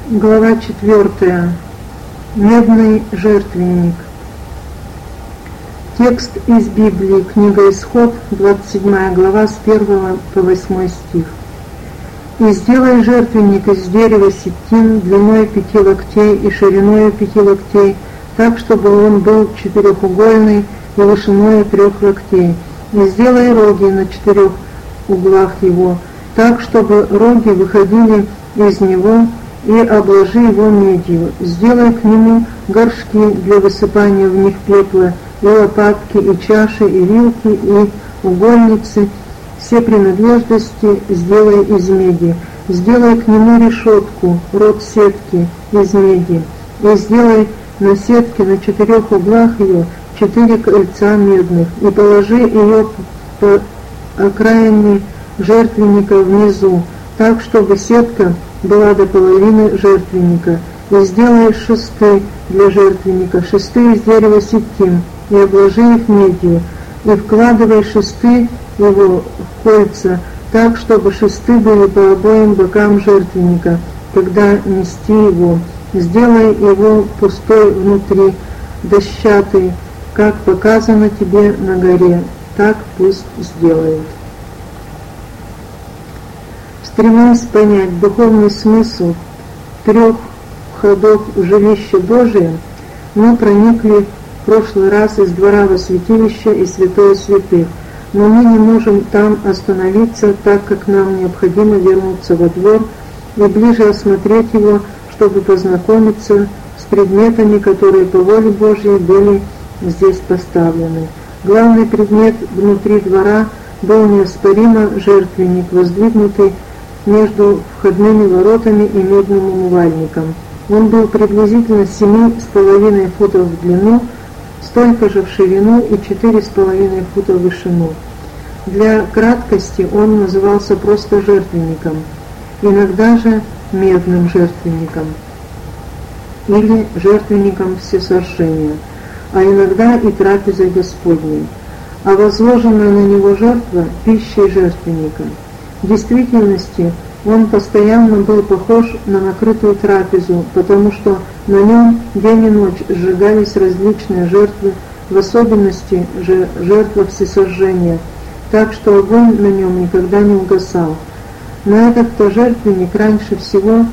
Глава 4. Медный жертвенник. Текст из Библии, книга Исход, 27 глава, с 1 по 8 стих. «И сделай жертвенник из дерева ситим длиной 5 локтей и шириной 5 локтей, так, чтобы он был четырехугольный и вышиной 3 локтей. И сделай роги на 4 углах его, так, чтобы роги выходили из него, и обложи его медью. Сделай к нему горшки для высыпания в них пепла, и лопатки, и чаши, и вилки, и угольницы. Все принадлежности сделай из меди. Сделай к нему решетку, рот сетки из меди. И сделай на сетке на 4 углах ее 4 кольца медных, и положи ее по окраине жертвенника внизу, так, чтобы сетка была до половины жертвенника. И сделай шесты для жертвенника, шесты из дерева ситим, и обложи их медью, и вкладывай шесты его в кольца, так, чтобы шесты были по обоим бокам жертвенника, когда нести его. Сделай его пустой внутри, дощатый, как показано тебе на горе, так пусть сделает». Стремясь понять духовный смысл 3 входов в жилище Божие, мы проникли в прошлый раз из двора во святилище и святое святых, но мы не можем там остановиться, так как нам необходимо вернуться во двор и ближе осмотреть его, чтобы познакомиться с предметами, которые по воле Божьей были здесь поставлены. Главный предмет внутри двора был неоспоримо жертвенник, воздвигнутый между входными воротами и медным умывальником. Он был приблизительно 7,5 футов в длину, столько же в ширину и 4,5 фута в вышину. Для краткости он назывался просто жертвенником, иногда же медным жертвенником или жертвенником всесожжения, а иногда и трапезой Господней, а возложенная на него жертва – пищей жертвенника. В действительности он постоянно был похож на накрытую трапезу, потому что на нем день и ночь сжигались различные жертвы, в особенности же жертва всесожжения, так что огонь на нем никогда не угасал. На этот-то жертвенник раньше всего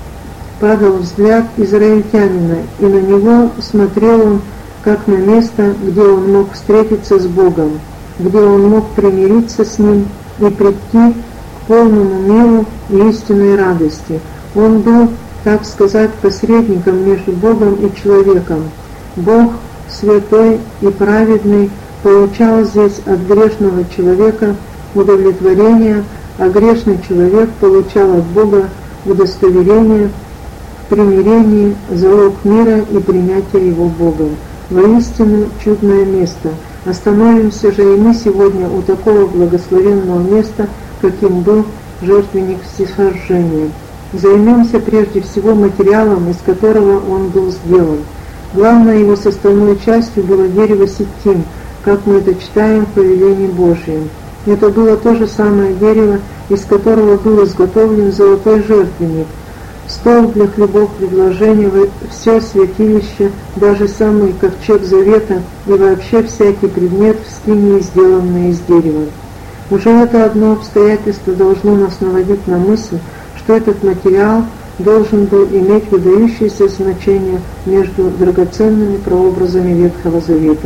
падал взгляд израильтянина, и на него смотрел он как на место, где он мог встретиться с Богом, где он мог примириться с Ним и прийти к полному миру и истинной радости. Он был, так сказать, посредником между Богом и человеком. Бог, святой и праведный, получал здесь от грешного человека удовлетворение, а грешный человек получал от Бога удостоверение в примирении, залог мира и принятия его Богом. Воистину чудное место. Остановимся же и мы сегодня у такого благословенного места, каким был жертвенник всесожжения. Займемся прежде всего материалом, из которого он был сделан. Главной его составной частью было дерево ситим, как мы это читаем в повелении Божьем. Это было то же самое дерево, из которого был изготовлен золотой жертвенник, стол для хлебопредложения, все святилище, даже самый ковчег завета и вообще всякий предмет в скинии, сделанный из дерева. Уже это одно обстоятельство должно нас наводить на мысль, что этот материал должен был иметь выдающееся значение между драгоценными прообразами Ветхого Завета.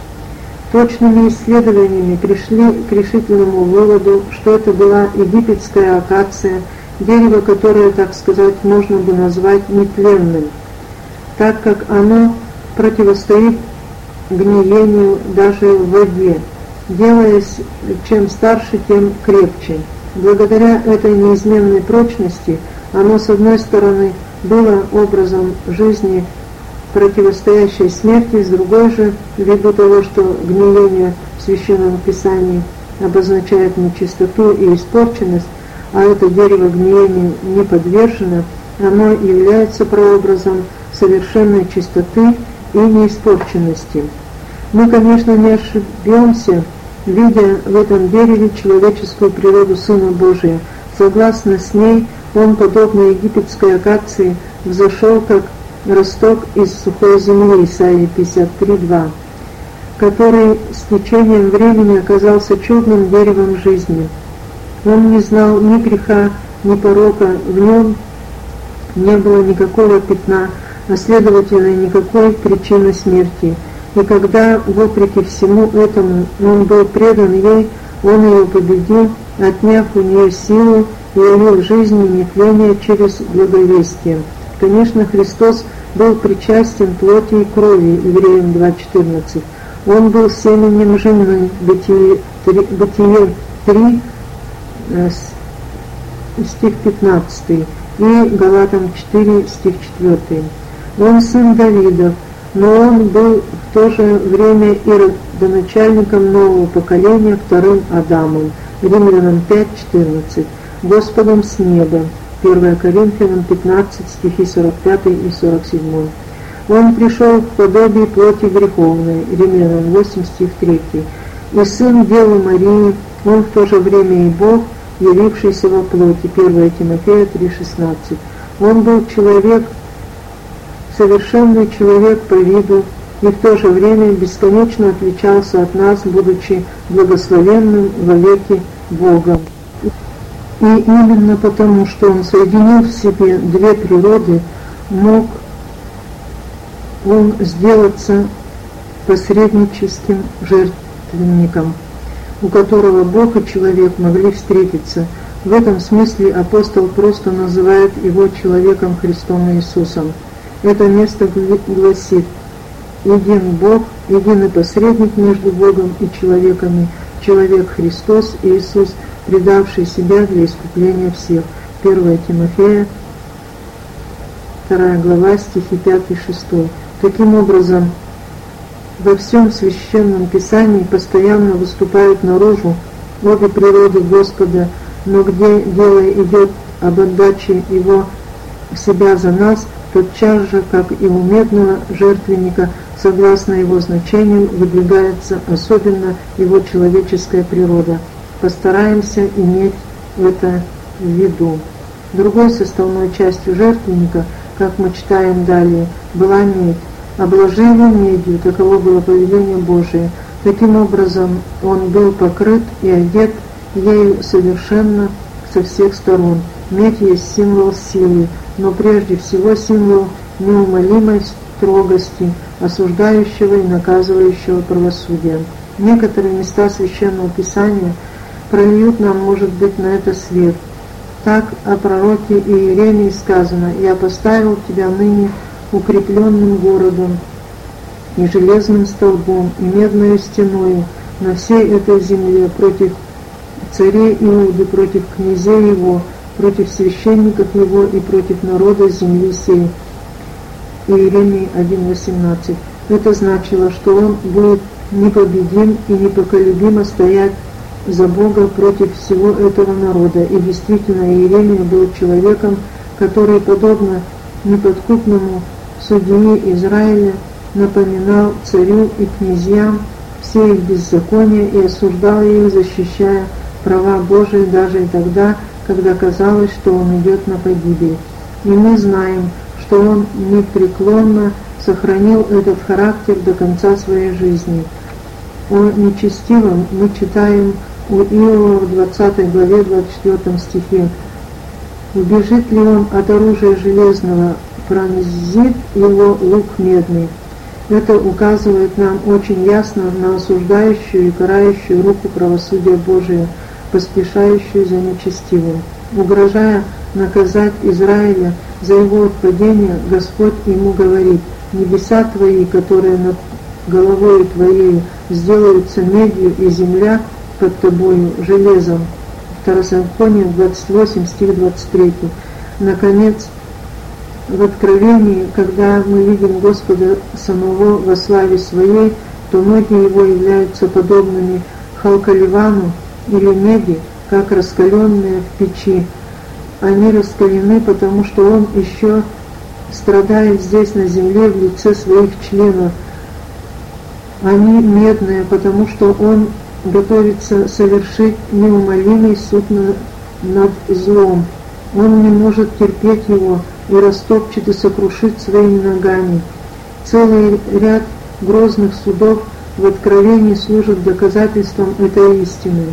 Точными исследованиями пришли к решительному выводу, что это была египетская акация, дерево, которое, так сказать, можно бы назвать нетленным, так как оно противостоит гниению даже в воде, делаясь чем старше, тем крепче. Благодаря этой неизменной прочности оно, с одной стороны, было образом жизни, противостоящей смерти, с другой же, ввиду того, что гниение в Священном Писании обозначает нечистоту и испорченность, а это дерево гниению не подвержено, оно является прообразом совершенной чистоты и неиспорченности. Мы, конечно, не ошибемся, видя в этом дереве человеческую природу Сына Божия. Согласно с ней, он, подобно египетской акации, взошел как росток из сухой земли, Исайя 53:2, который с течением времени оказался чудным деревом жизни. Он не знал ни греха, ни порока, в нем не было никакого пятна, а следовательно никакой причины смерти. И когда, вопреки всему этому, он был предан ей, он ее победил, отняв у нее силу и явил жизнь и нетление через благовестие. Конечно, Христос был причастен плоти и крови, Евреям 2:14. Он был семенем жены, Бытие 3, стих 15, и Галатам 4, стих 4. Он сын Давидов, но он был в то же время и родоначальником нового поколения, вторым Адамом, Римлянам 5:14, Господом с неба, 1 Коринфянам 15, стихи 45 и 47. Он пришел в подобие плоти греховной, Римлянам 8, стих 3, и сын Девы Марии, он в то же время и Бог, явившийся во плоти, 1 Тимофея 3:16. Он был человек, совершенный человек по виду, и в то же время бесконечно отличался от нас, будучи благословенным вовеки Богом. И именно потому, что он соединил в себе две природы, мог он сделаться посредническим жертвенником, у которого Бог и человек могли встретиться. В этом смысле апостол просто называет его человеком Христом Иисусом. Это место гласит: «Един Бог, единый посредник между Богом и человеками, человек Христос Иисус, предавший себя для искупления всех». 1 Тимофея, 2 глава, стихи 5 и 6. Таким образом, во всем Священном Писании постоянно выступают наружу обе природы Господа, но где дело идет об отдаче Его себя за нас, тотчас же, как и у медного жертвенника, согласно его значению, выдвигается особенно его человеческая природа. Постараемся иметь это в виду. Другой составной частью жертвенника, как мы читаем далее, была медь. «Обложи его медью», таково было повеление Божие. Таким образом, он был покрыт и одет ею совершенно со всех сторон. Медь есть символ силы, но прежде всего символ неумолимой строгости, осуждающего и наказывающего правосудия. Некоторые места Священного Писания прольют нам, может быть, на это свет. Так о пророке Иеремии сказано: «Я поставил тебя ныне укрепленным городом и железным столбом и медною стеною на всей этой земле против царей Иуды, против князей его, против священников его и против народа земли сей». Иеремии 1:18. Это значило, что он будет непобедим и непоколебимо стоять за Бога против всего этого народа. И действительно, Иеремия был человеком, который, подобно неподкупному судьи Израиля, напоминал царю и князьям все их беззакония и осуждал их, защищая права Божии даже и тогда, когда казалось, что он идет на погибель. И мы знаем, что он непреклонно сохранил этот характер до конца своей жизни. О нечестивом мы читаем у Иова в 20 главе 24 стихе: «Убежит ли он от оружия железного, пронзит его лук медный». Это указывает нам очень ясно на осуждающую и карающую руку правосудия Божия, поспешающую за нечестивым. Угрожая наказать Израиля за его отпадение, Господь ему говорит: «Небеса твои, которые над головою твоею, сделаются медью, и земля под тобою железом». Второзаконие 28, стих 23. Наконец, в Откровении, когда мы видим Господа самого во славе Своей, то ноги Его являются подобными халкаливану или меди, как раскаленные в печи. Они раскалены, потому что Он еще страдает здесь на земле в лице своих членов. Они медные, потому что Он готовится совершить неумолимый суд над злом. Он не может терпеть его, и растопчет и сокрушит своими ногами. Целый ряд грозных судов в Откровении служат доказательством этой истины.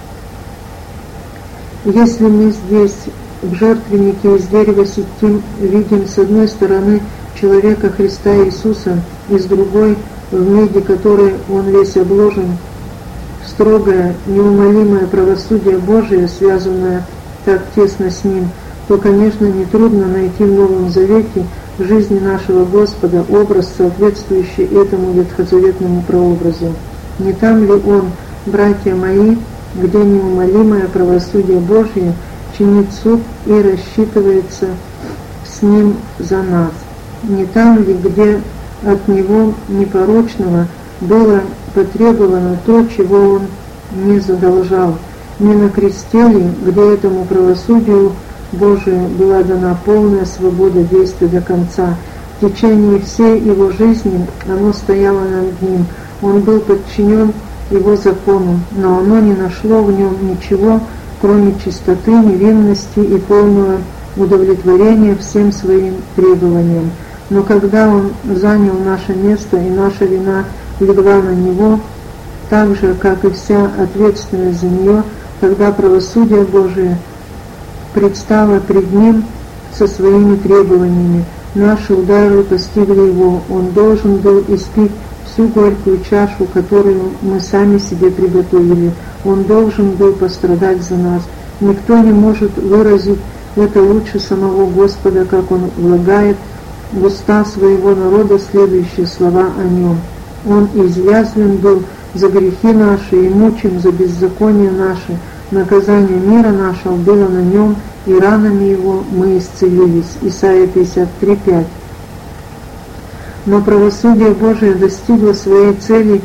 Если мы здесь в жертвеннике из дерева ситим видим с одной стороны человека Христа Иисуса и с другой в меди, которой он весь обложен, строгое, неумолимое правосудие Божие, связанное так тесно с ним, то, конечно, нетрудно найти в Новом Завете в жизни нашего Господа образ, соответствующий этому ветхозаветному прообразу. Не там ли он, братья мои, где неумолимое правосудие Божие чинит суд и рассчитывается с ним за нас? Не там ли, где от него непорочного было потребовано то, чего он не задолжал? Не на кресте ли, где этому правосудию Божию была дана полная свобода действия до конца? В течение всей его жизни оно стояло над ним, он был подчинен его закону, но оно не нашло в нем ничего, кроме чистоты, невинности и полного удовлетворения всем своим требованиям. Но когда он занял наше место и наша вина легла на него, так же, как и вся ответственность за нее, когда правосудие Божие предстало пред ним со своими требованиями, наши удары постигли его, он должен был испить всю горькую чашу, которую мы сами себе приготовили. Он должен был пострадать за нас. Никто не может выразить это лучше самого Господа, как он влагает в уста своего народа следующие слова о нем. Он изъязвлен был за грехи наши и мучим за беззаконие наши. Наказание мира нашего было на нем, и ранами его мы исцелились. Исайя 53:5. Но правосудие Божие достигло своей цели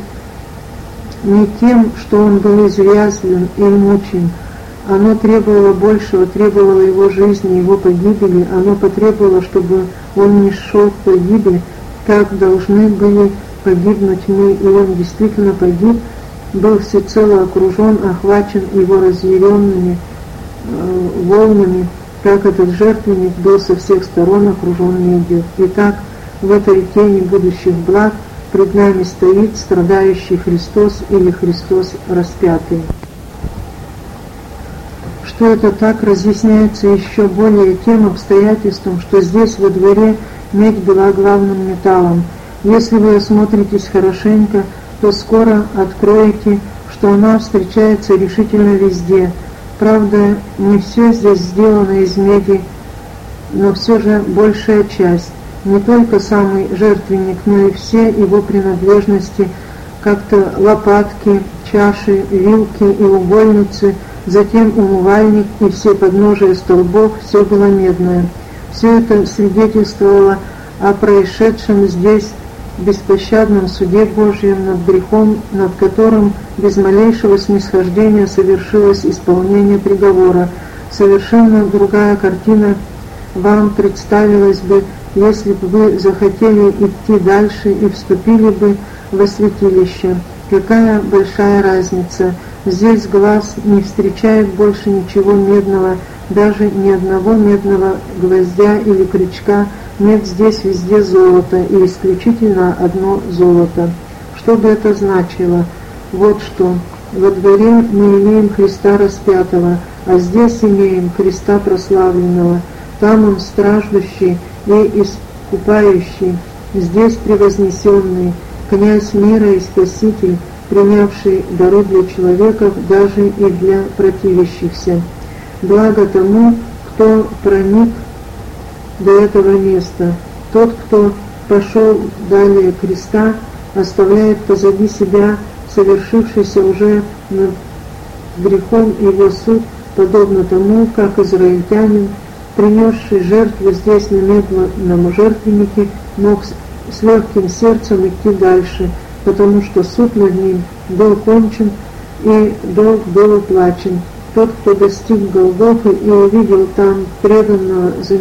не тем, что он был извязлен и мучим. Оно требовало большего, требовало его жизни, его погибели. Оно потребовало, чтобы он не шел в погибель, как должны были погибнуть мы. И он действительно погиб, был всецело окружен, охвачен его разъяренными волнами, как этот жертвенник был со всех сторон окружен медью. Итак, в этой тени будущих благ пред нами стоит страдающий Христос или Христос распятый. Что это так, разъясняется еще более тем обстоятельством, что здесь во дворе медь была главным металлом. Если вы осмотритесь хорошенько, то скоро откроете, что она встречается решительно везде. Правда, не все здесь сделано из меди, но все же большая часть. Не только самый жертвенник, но и все его принадлежности, как-то лопатки, чаши, вилки и угольницы, затем умывальник и все подножия столбов, все было медное. Все это свидетельствовало о происшедшем здесь беспощадном суде Божьем над грехом, над которым без малейшего снисхождения совершилось исполнение приговора. Совершенно другая картина вам представилась бы, если бы вы захотели идти дальше и вступили бы во святилище. Какая большая разница! Здесь глаз не встречает больше ничего медного, даже ни одного медного гвоздя или крючка. Нет, здесь везде золото, и исключительно одно золото. Что бы это значило? Вот что. Во дворе мы имеем Христа распятого, а здесь имеем Христа прославленного. Там он страждущий и искупающий, здесь превознесенный, князь мира и спаситель, принявший дары для человеков, даже и для противящихся. Благо тому, кто проник до этого места. Тот, кто пошел далее креста, оставляет позади себя совершившийся уже над грехом его суд, подобно тому, как израильтянин, принесший жертву здесь на медленном жертвеннике, мог с легким сердцем идти дальше, потому что суд над ним был кончен и долг был уплачен. Тот, кто достиг Голгофы и увидел там преданного за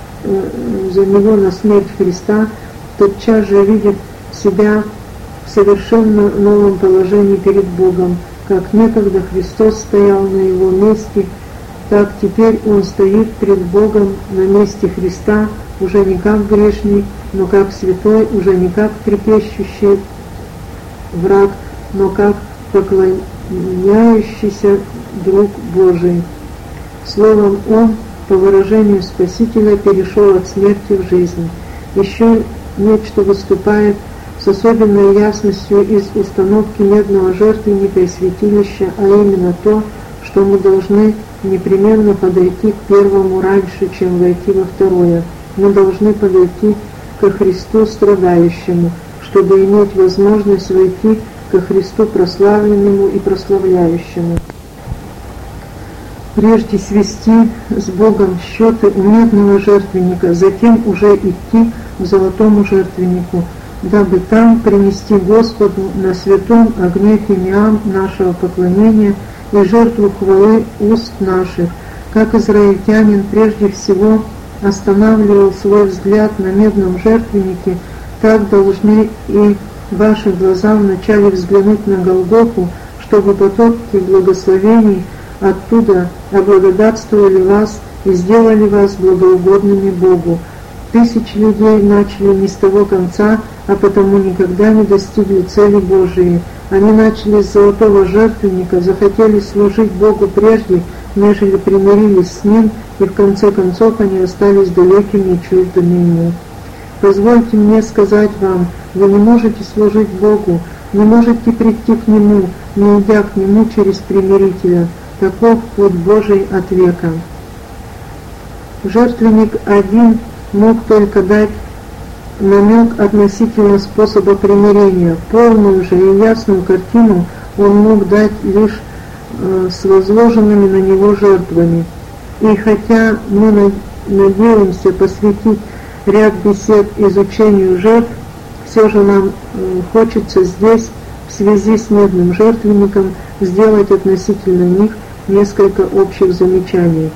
него на смерть Христа, тотчас же видит себя в совершенно новом положении перед Богом, как некогда Христос стоял на его месте так теперь он стоит пред Богом на месте Христа уже не как грешник, но как святой, уже не как трепещущий враг, но как поклоняющийся друг Божий. Словом, он, по выражению Спасителя, перешел от смерти в жизнь. Еще нечто выступает с особенной ясностью из установки медного жертвенника и святилища, а именно то, что мы должны непременно подойти к первому раньше, чем войти во второе. Мы должны подойти ко Христу страдающему, чтобы иметь возможность войти ко Христу прославленному и прославляющему. Прежде свести с Богом счеты у медного жертвенника, затем уже идти к золотому жертвеннику, дабы там принести Господу на святом огне фимиам нашего поклонения и жертву хвалы уст наших, как израильтянин прежде всего останавливал свой взгляд на медном жертвеннике, так должны и ваши глаза вначале взглянуть на Голгофу, чтобы потоки благословений оттуда облагодатствовали вас и сделали вас благоугодными Богу. Тысячи людей начали не с того конца, а потому никогда не достигли цели Божией. Они начали с золотого жертвенника, захотели служить Богу прежде, нежели примирились с Ним, и в конце концов они остались далекими и чуждыми Ему. Позвольте мне сказать вам, вы не можете служить Богу, не можете прийти к Нему, не идя к Нему через примирителя. Таков путь Божий от века. Жертвенник один мог только дать намек относительно способа примирения. Полную же и ясную картину он мог дать лишь с возложенными на него жертвами. И хотя мы надеемся посвятить ряд бесед изучению жертв, все же нам хочется здесь, в связи с медным жертвенником, сделать относительно них несколько общих замечаний.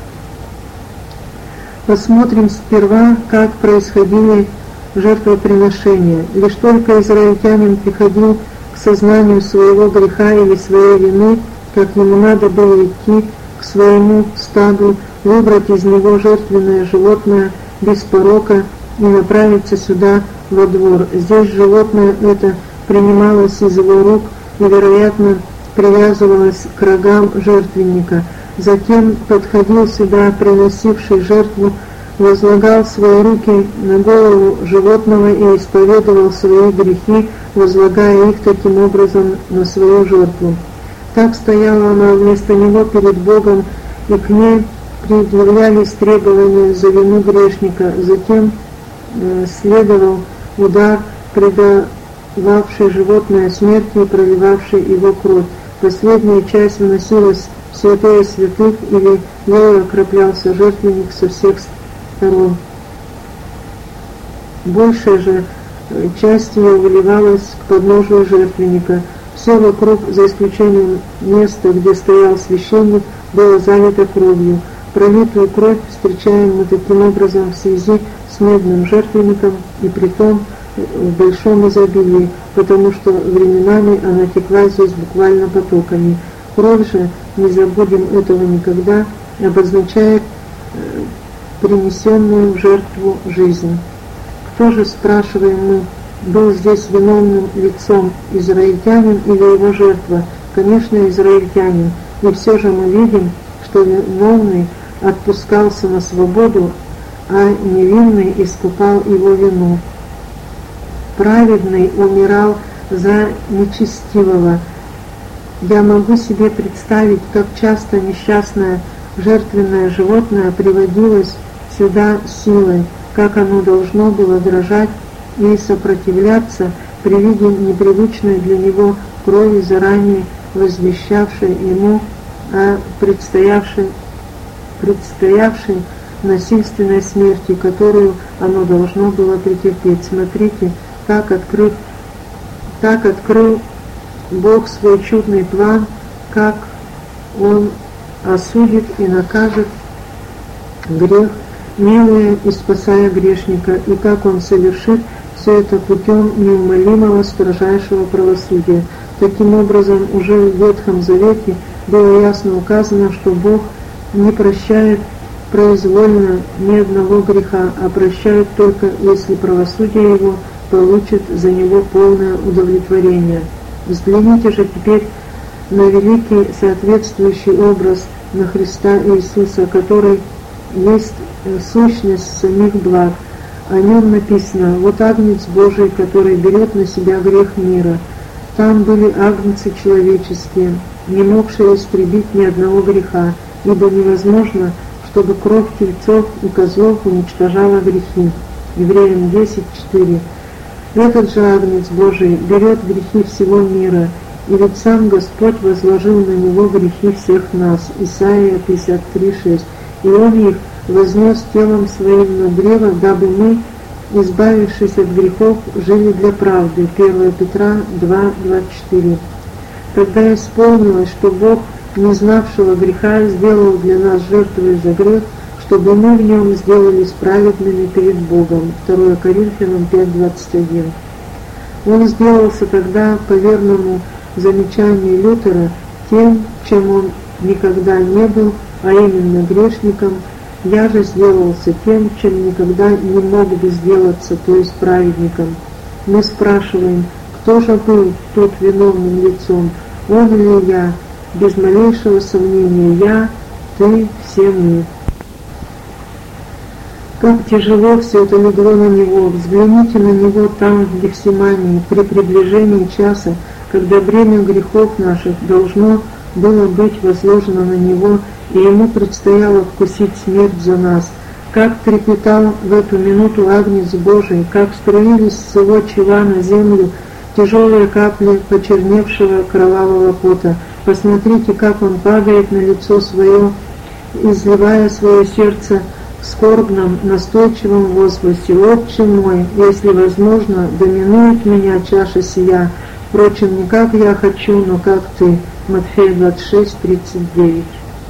Посмотрим сперва, как происходили жертвоприношения. Лишь только израильтянин приходил к сознанию своего греха или своей вины, как ему надо было идти к своему стаду, выбрать из него жертвенное животное без порока и направиться сюда, во двор. Здесь животное это принималось из его рук и, вероятно, привязывалось к рогам жертвенника. Затем подходил сюда приносивший жертву, возлагал свои руки на голову животного и исповедовал свои грехи, возлагая их таким образом на свою жертву. Так стояла она вместо него перед Богом, и к ней предъявлялись требования за вину грешника. Затем следовал удар, предававший животное смерти и проливавший его кровь. Последняя часть выносилась в святое святых, или ею окроплялся жертвенник со всех сторон. Большая же часть ее выливалась к подножию жертвенника. Все вокруг, за исключением места, где стоял священник, было залито кровью. Пролитую кровь встречаем мы таким образом в связи с медным жертвенником, и притом в большом изобилии, потому что временами она текла здесь буквально потоками. Кровь же, не забудем этого никогда, обозначает принесенную в жертву жизнь. Кто же, спрашиваем мы, был здесь виновным лицом, израильтянин или его жертва? Конечно, израильтянин. И все же мы видим, что виновный отпускался на свободу, а невинный искупал его вину. Праведный умирал за нечестивого. Я могу себе представить, как часто несчастное жертвенное животное приводилось сюда силой, как оно должно было дрожать и сопротивляться при виде непривычной для него крови, заранее возвещавшей ему о предстоявшей насильственной смерти, которую оно должно было претерпеть. Смотрите, так открыл Бог свой чудный план, как Он осудит и накажет грех, милуя и спасая грешника, и как Он совершит все это путем неумолимого строжайшего правосудия. Таким образом, уже в Ветхом Завете было ясно указано, что Бог не прощает произвольно ни одного греха, а прощает только, если правосудие его получит за него полное удовлетворение. Взгляните же теперь на великий соответствующий образ, на Христа Иисуса, который есть сущность самих благ. О нем написано: «Вот Агнец Божий, который берет на себя грех мира». Там были агнцы человеческие, не могшие истребить ни одного греха, ибо невозможно, чтобы кровь тельцов и козлов уничтожала грехи. Евреям 10:4. Этот же Агнец Божий берет грехи всего мира, и ведь сам Господь возложил на него грехи всех нас. Исайя 53:6. И Он их вознес телом своим на древо, дабы мы, избавившись от грехов, жили для правды. 1 Петра 2:24. Когда исполнилось, что Бог, не знавшего греха, сделал для нас жертву за грех, чтобы мы в нем сделались праведными перед Богом. 2 Коринфянам 5:21. Он сделался тогда, по верному замечанию Лютера, тем, чем он никогда не был, а именно грешником. Я же сделался тем, чем никогда не мог бы сделаться, то есть праведником. Мы спрашиваем, кто же был тут виновным лицом, он или я? Без малейшего сомнения, я, ты, все мы. Как тяжело все это легло на него. Взгляните на него там, в Гефсимании, при приближении часа, когда бремя грехов наших должно было быть возложено на него, и ему предстояло вкусить смерть за нас. Как трепетал в эту минуту Агнец Божий, как струились с его чела на землю тяжелые капли почерневшего кровавого пота. Посмотрите, как он падает на лицо свое, изливая свое сердце в скорбном, настойчивом возгласе: «Отче мой, если возможно, доминует меня чаша сия, впрочем, не как я хочу, но как ты». Матфея 26:39.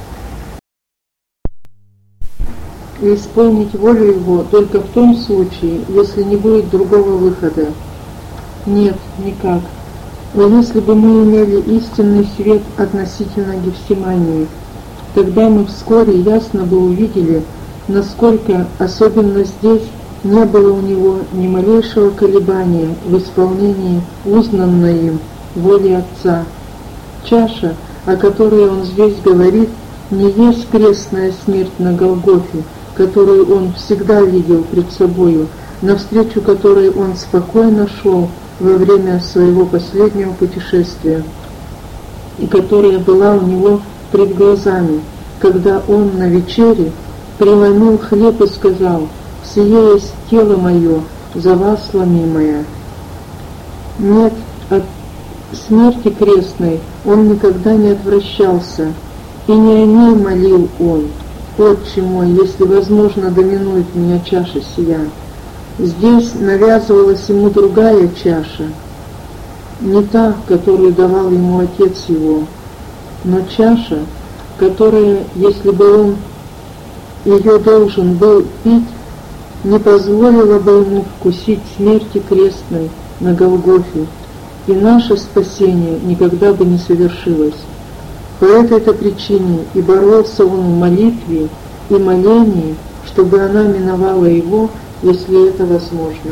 И исполнить волю его только в том случае, если не будет другого выхода. Нет, никак. Но если бы мы имели истинный свет относительно Гефсимании, тогда мы вскоре ясно бы увидели, насколько, особенно здесь, не было у него ни малейшего колебания в исполнении узнанной им воли Отца. Чаша, о которой он здесь говорит, не есть крестная смерть на Голгофе, которую он всегда видел пред собою, навстречу которой он спокойно шел во время своего последнего путешествия, и которая была у него пред глазами, когда он на вечере преломил хлеб и сказал: «Сие есть тело мое, за вас ломимое». Нет, от смерти крестной он никогда не отвращался, и не о ней молил он: «Отче мой, если возможно, доминует меня чаша сия». Здесь навязывалась ему другая чаша, не та, которую давал ему Отец его, но чаша, которая, если бы он ее должен был пить, не позволила бы ему вкусить смерти крестной на Голгофе, и наше спасение никогда бы не совершилось. По этой-то причине и боролся он в молитве и молении, чтобы она миновала его, если это возможно.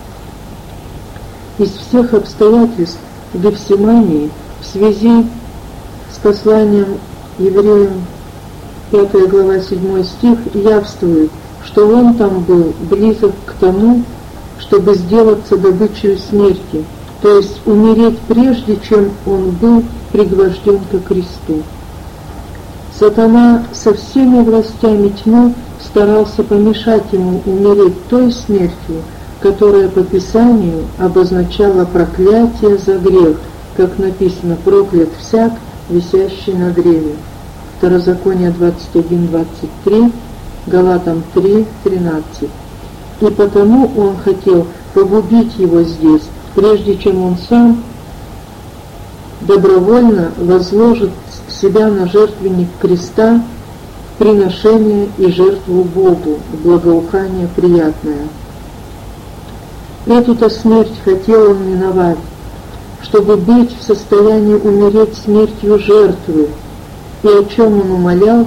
Из всех обстоятельств в Гефсимании в связи с посланием евреям 5 глава 7 стих явствует, что он там был близок к тому, чтобы сделаться добычей смерти, то есть умереть прежде, чем он был пригвожден ко кресту. Сатана со всеми властями тьмы старался помешать ему умереть той смертью, которая по Писанию обозначала проклятие за грех, как написано: «Проклят всяк, висящий на древе». Второзаконие 21:23, Галатам 3:13. И потому он хотел погубить его здесь, прежде чем он сам добровольно возложит себя на жертвенник креста, приношение и жертву Богу, благоухание приятное. Эту-то смерть хотел он миновать, чтобы быть в состоянии умереть смертью жертвы, и о чем он умолял,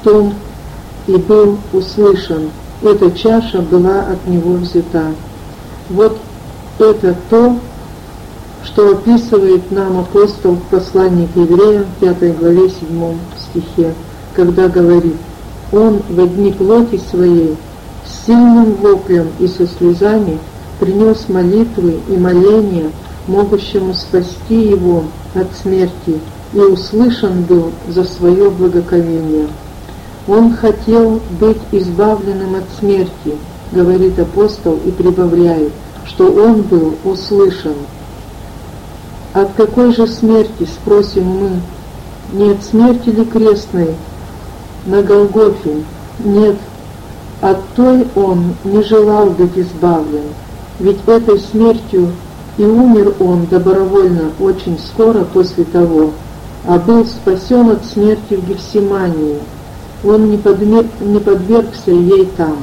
том и был услышан. Эта чаша была от него взята. Вот это то, что описывает нам апостол в послании к евреям, 5 главе, 7 стихе, когда говорит: «Он в дни плоти своей с сильным воплем и со слезами принес молитвы и моления, могущему спасти его от смерти, и услышан был за свое благоговение». Он хотел быть избавленным от смерти, говорит апостол и прибавляет, что он был услышан. От какой же смерти, спросим мы? Не от смерти ли крестной на Голгофе? Нет, от той он не желал быть избавлен, ведь этой смертью и умер он добровольно очень скоро после того, а был спасен от смерти в Гефсимании. Он не подвергся ей там.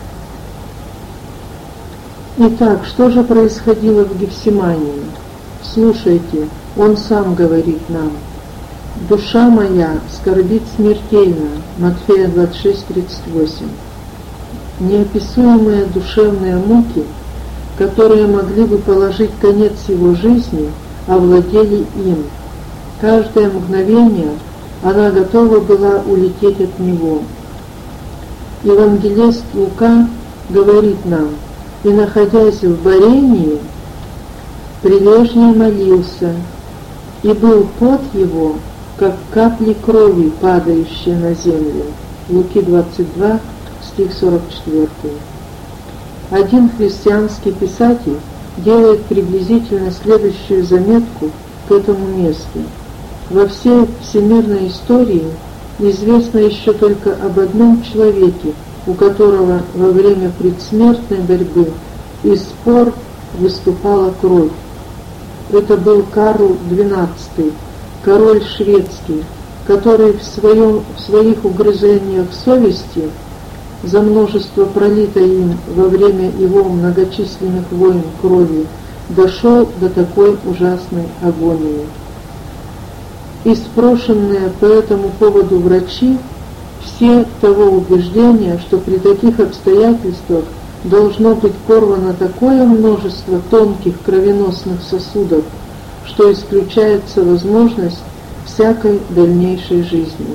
Итак, что же происходило в Гефсимании? Слушайте, он сам говорит нам: «Душа моя скорбит смертельно», Матфея 26:38. Неописуемые душевные муки, которые могли бы положить конец его жизни, овладели им. Каждое мгновение она готова была улететь от него. Евангелист Лука говорит нам: «И, находясь в борении, прилежно молился, и был пот его, как капли крови, падающие на землю». Луки 22, стих 44. Один христианский писатель делает приблизительно следующую заметку к этому месту. Во всей всемирной истории известно еще только об одном человеке, у которого во время предсмертной борьбы и спор выступала кровь. Это был Карл XII, король шведский, который в своих угрызениях совести за множество пролитой им во время его многочисленных войн крови дошел до такой ужасной агонии. И спрошенные по этому поводу врачи все того убеждения, что при таких обстоятельствах должно быть порвано такое множество тонких кровеносных сосудов, что исключается возможность всякой дальнейшей жизни.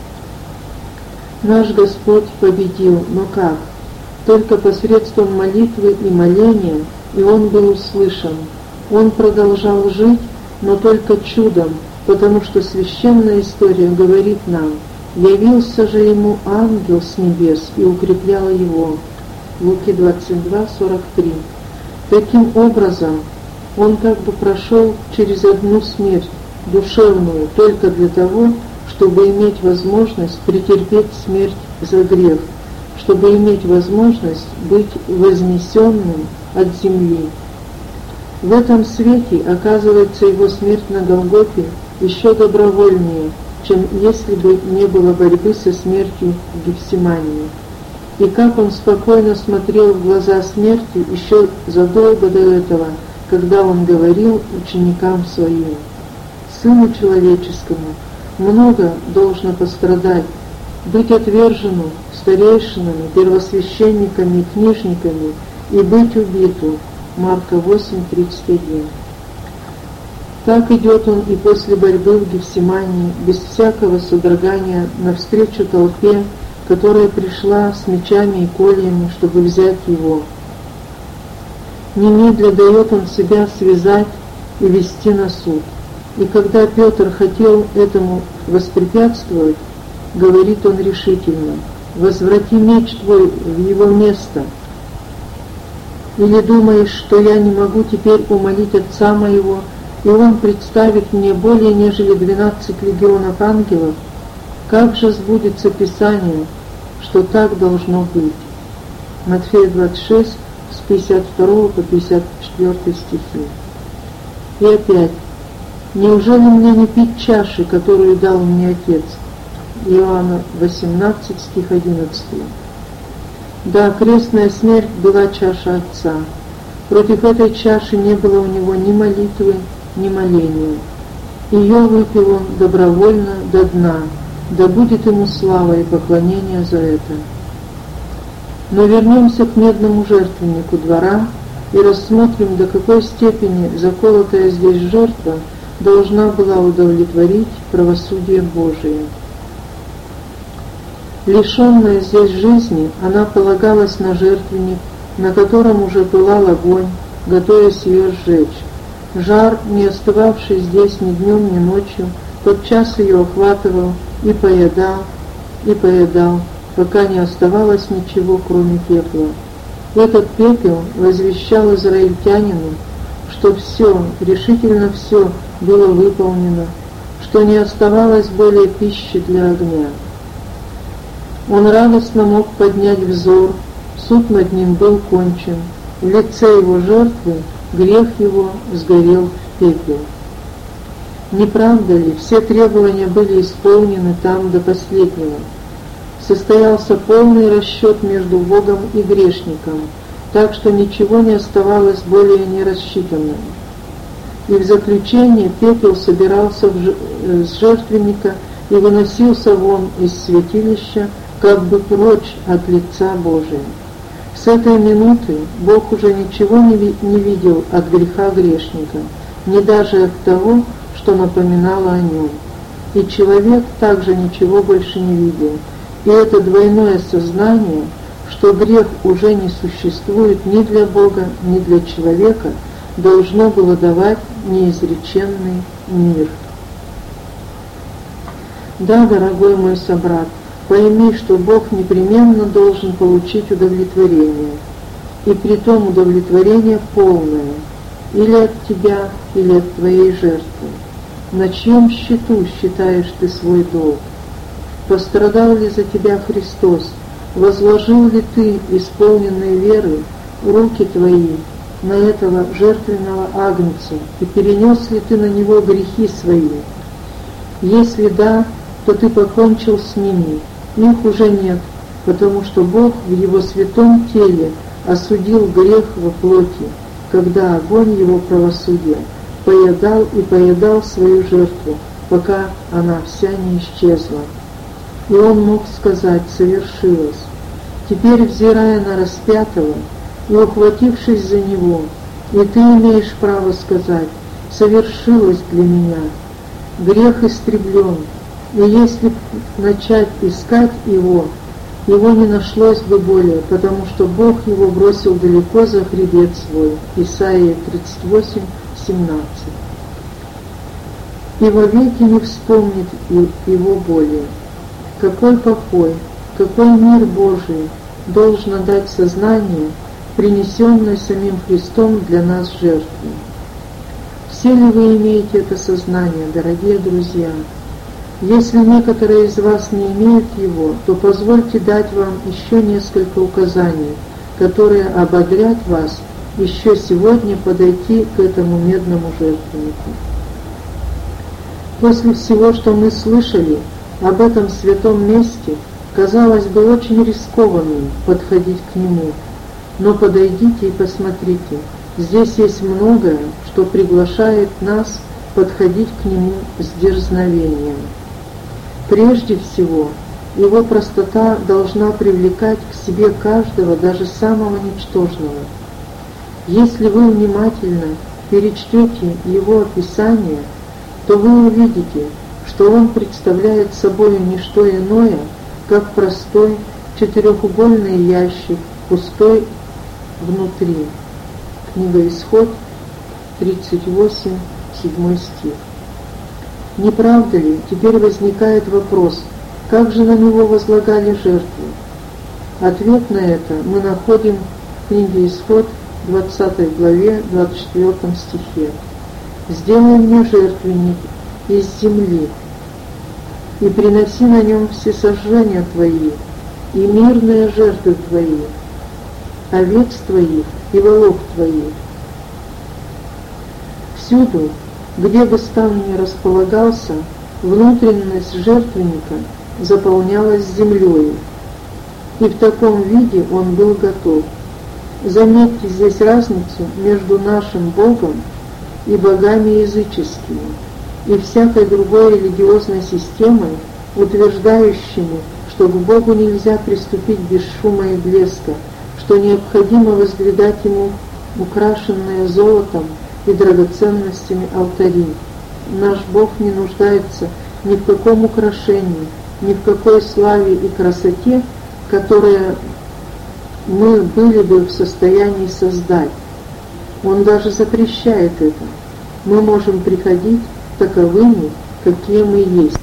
Наш Господь победил, но как? Только посредством молитвы и моления, и Он был услышан. Он продолжал жить, но только чудом, потому что священная история говорит нам: «Явился же ему ангел с небес и укреплял его». Луки 22:43. Таким образом, он как бы прошел через одну смерть, душевную, только для того, чтобы иметь возможность претерпеть смерть за грех, чтобы иметь возможность быть вознесенным от земли. В этом свете оказывается его смерть на Голгофе еще добровольнее, чем если бы не было борьбы со смертью в Гефсимании. И как он спокойно смотрел в глаза смерти еще задолго до этого, когда он говорил ученикам своим: «Сыну человеческому много должно пострадать, быть отвержену старейшинами, первосвященниками и книжниками и быть убиту». Марка 8:31. Так идет он и после борьбы в Гефсимании, без всякого содрогания, навстречу толпе, которая пришла с мечами и кольями, чтобы взять его. Немедля дает он себя связать и вести на суд. И когда Петр хотел этому воспрепятствовать, говорит он решительно: «Возврати меч твой в его место. Или думаешь, что я не могу теперь умолить Отца моего, и Он представит мне более нежели 12 легионов ангелов? Как же сбудется Писание, что так должно быть?» Матфея 26, с 52 по 54 стихи. И опять: «Неужели мне не пить чаши, которую дал мне Отец?» Иоанна 18, стих 11. Да, крестная смерть была чаша Отца. Против этой чаши не было у него ни молитвы, ни моления. Ее выпил он добровольно до дна, Да будет ему слава и поклонение за это. Но вернемся к медному жертвеннику двора и рассмотрим, до какой степени заколотая здесь жертва должна была удовлетворить правосудие Божие. Лишенная здесь жизни, она полагалась на жертвенник, на котором уже пылал огонь, готовясь ее сжечь. Жар, не остывавший здесь ни днем, ни ночью, тотчас ее охватывал и поедал, пока не оставалось ничего, кроме пепла. Этот пепел возвещал израильтянину, что все, решительно все было выполнено, что не оставалось более пищи для огня. Он радостно мог поднять взор, суд над ним был кончен, в лице его жертвы грех его сгорел в пепел. Не правда ли, все требования были исполнены там до последнего? Состоялся полный расчет между Богом и грешником, так что ничего не оставалось более нерассчитанным. И в заключение пепел собирался с жертвенника и выносился вон из святилища, как бы прочь от лица Божия. С этой минуты Бог уже ничего не видел от греха грешника, ни даже от того, что напоминало о нем. И человек также ничего больше не видел. И это двойное сознание, что грех уже не существует ни для Бога, ни для человека, должно было давать неизреченный мир. Да, дорогой мой собрат, пойми, что Бог непременно должен получить удовлетворение, и притом удовлетворение полное, или от тебя, или от твоей жертвы. На чьем счету считаешь ты свой долг? Пострадал ли за тебя Христос? Возложил ли ты, исполненные веры, руки твои на этого жертвенного агнца, и перенес ли ты на него грехи свои? Если да, то ты покончил с ними, их уже нет, потому что Бог в его святом теле осудил грех во плоти, когда огонь его правосудия поедал свою жертву, пока она вся не исчезла. И он мог сказать: совершилось. Теперь, взирая на распятого и ухватившись за него, и ты имеешь право сказать: совершилось для меня. Грех истреблен, и если начать искать его не нашлось бы более, потому что Бог его бросил далеко за хребет свой. Исайя 38, 17. И вовеки не вспомнит его более. Какой покой, какой мир Божий должно дать сознание, принесенное самим Христом для нас жертвой. Все ли вы имеете это сознание, дорогие друзья? Если некоторые из вас не имеют его, то позвольте дать вам еще несколько указаний, которые ободрят вас еще сегодня подойти к этому медному жертвеннику. После всего, что мы слышали об этом святом месте, казалось бы очень рискованным подходить к нему, но подойдите и посмотрите, здесь есть многое, что приглашает нас подходить к нему с дерзновением. Прежде всего, его простота должна привлекать к себе каждого, даже самого ничтожного. Если вы внимательно перечтете его описание, то вы увидите, что он представляет собой не что иное, как простой четырехугольный ящик, пустой внутри. Книга Исход, 38, 7 стих. Не правда ли, теперь возникает вопрос, как же на него возлагали жертву? Ответ на это мы находим в книге Исход, 20 главе, 24 стихе. «Сделай мне жертвенник из земли, и приноси на нем все сожжения твои, и мирные жертвы твои, овец твоих и волов твоих». Всюду, где бы стан ни располагался, внутренность жертвенника заполнялась землей, и в таком виде он был готов. Заметьте здесь разницу между нашим Богом и богами языческими, и всякой другой религиозной системой, утверждающими, что к Богу нельзя приступить без шума и блеска, что необходимо воздвигать Ему украшенные золотом и драгоценностями алтари. Наш Бог не нуждается ни в каком украшении, ни в какой славе и красоте, которые мы были бы в состоянии создать. Он даже запрещает это. Мы можем приходить таковыми, какие мы есть.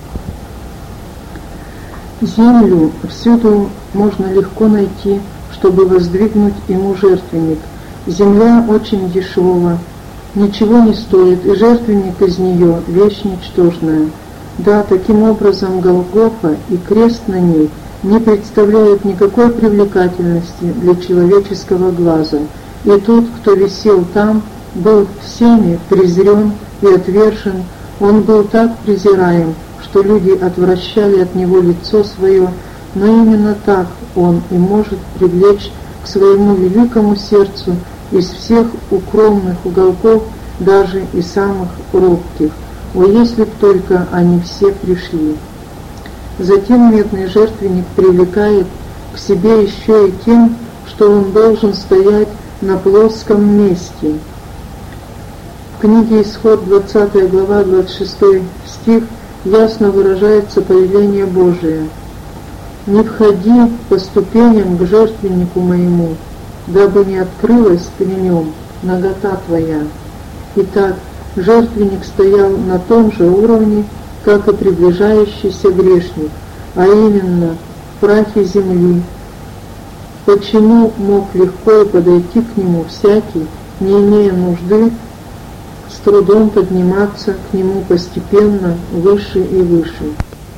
Землю всюду можно легко найти, чтобы воздвигнуть Ему жертвенник. Земля очень дешевая, ничего не стоит, и жертвенник из нее – вещь ничтожная. Да, таким образом Голгофа и крест на ней не представляют никакой привлекательности для человеческого глаза, и тот, кто висел там, был всеми презрен и отвержен, он был так презираем, что люди отвращали от него лицо свое, но именно так он и может привлечь к своему великому сердцу из всех укромных уголков, даже и самых робких. О, если б только они все пришли! Затем медный жертвенник привлекает к себе еще и тем, что он должен стоять на плоском месте. В книге Исход, 20 глава, 26 стих, ясно выражается повеление Божие. «Не входи по ступеням к жертвеннику моему, дабы не открылась при нем нагота твоя». Итак, жертвенник стоял на том же уровне, как и приближающийся грешник, а именно в прахе земли. Почему мог легко подойти к нему всякий, не имея нужды, с трудом подниматься к нему постепенно выше и выше?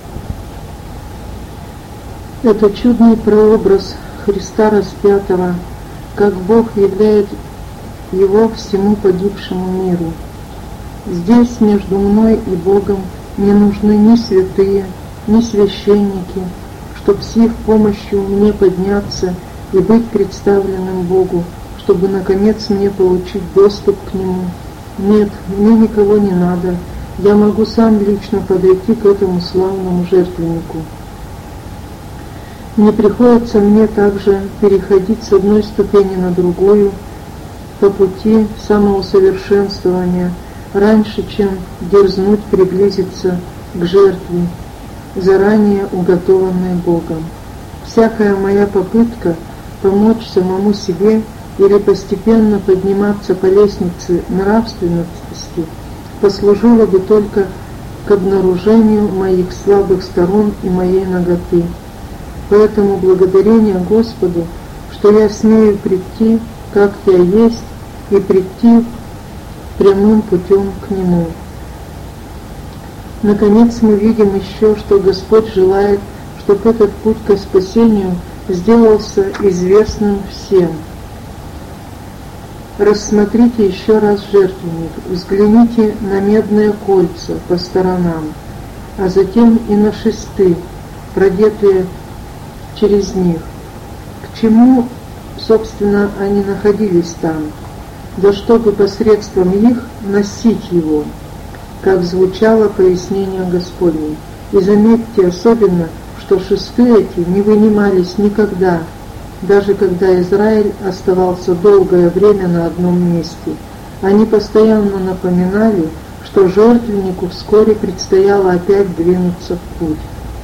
Это чудный прообраз Христа распятого, как Бог являет Его всему погибшему миру. Здесь между мной и Богом не нужны ни святые, ни священники, чтоб с их помощью мне подняться и быть представленным Богу, чтобы наконец мне получить доступ к Нему. Нет, мне никого не надо, я могу сам лично подойти к этому славному жертвеннику. Не приходится мне также переходить с одной ступени на другую по пути самоусовершенствования, раньше, чем дерзнуть приблизиться к жертве, заранее уготованной Богом. Всякая моя попытка помочь самому себе или постепенно подниматься по лестнице нравственности послужила бы только к обнаружению моих слабых сторон и моей наготы. Поэтому благодарение Господу, что я смею прийти, как я есть, и прийти прямым путем к Нему. Наконец мы видим еще, что Господь желает, чтобы этот путь к спасению сделался известным всем. Рассмотрите еще раз жертвенник, взгляните на медные кольца по сторонам, а затем и на шесты, продетые через них. К чему, собственно, они находились там? Да чтобы посредством их носить его, как звучало пояснение Господне. И заметьте особенно, что шесты эти не вынимались никогда, даже когда Израиль оставался долгое время на одном месте. Они постоянно напоминали, что жертвеннику вскоре предстояло опять двинуться в путь.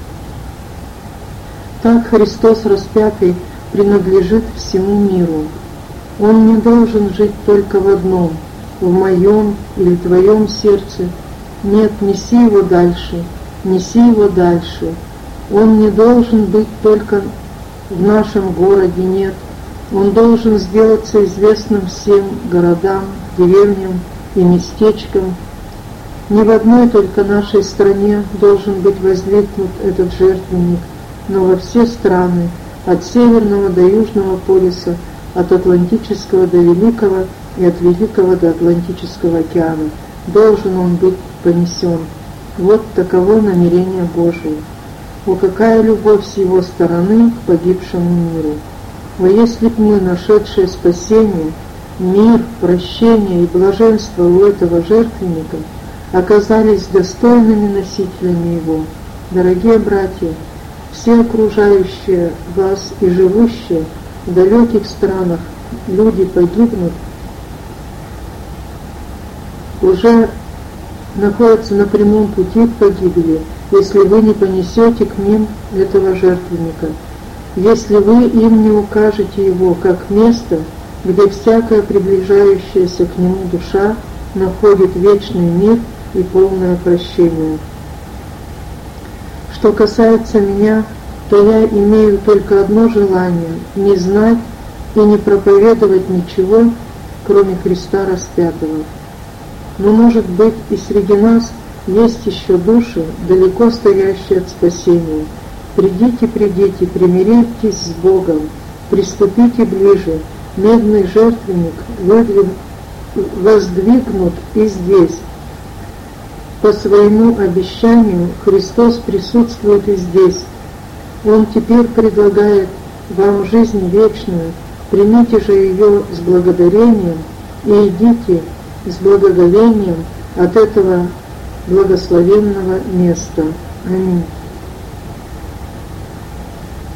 Так Христос распятый принадлежит всему миру. Он не должен жить только в одном, в моем или твоем сердце. Нет, неси его дальше, неси его дальше. Он не должен быть только в нашем городе, нет. Он должен сделаться известным всем городам, деревням и местечкам. Не в одной только нашей стране должен быть воздвигнут этот жертвенник, но во все страны, от Северного до Южного полюса, от Атлантического до Великого и от Великого до Атлантического океана. Должен он быть понесен. Вот таково намерение Божие. О, какая любовь с его стороны к погибшему миру! О, если б мы, нашедшие спасение, мир, прощение и блаженство у этого жертвенника, оказались достойными носителями его, Дорогие братья, все окружающие вас и живущие в далеких странах люди погибнут, уже находятся на прямом пути к погибели, если вы не понесете к ним этого жертвенника, если вы им не укажете его как место, где всякая приближающаяся к нему душа находит вечный мир и полное прощение. Что касается меня, то я имею только одно желание – не знать и не проповедовать ничего, кроме Христа распятого. Но, может быть, и среди нас есть еще души, далеко стоящие от спасения. Придите, придите, примиритесь с Богом, приступите ближе, медный жертвенник воздвигнут и здесь. По своему обещанию Христос присутствует и здесь. Он теперь предлагает вам жизнь вечную, примите же ее с благодарением и идите с благоговением от этого благословенного места. Аминь.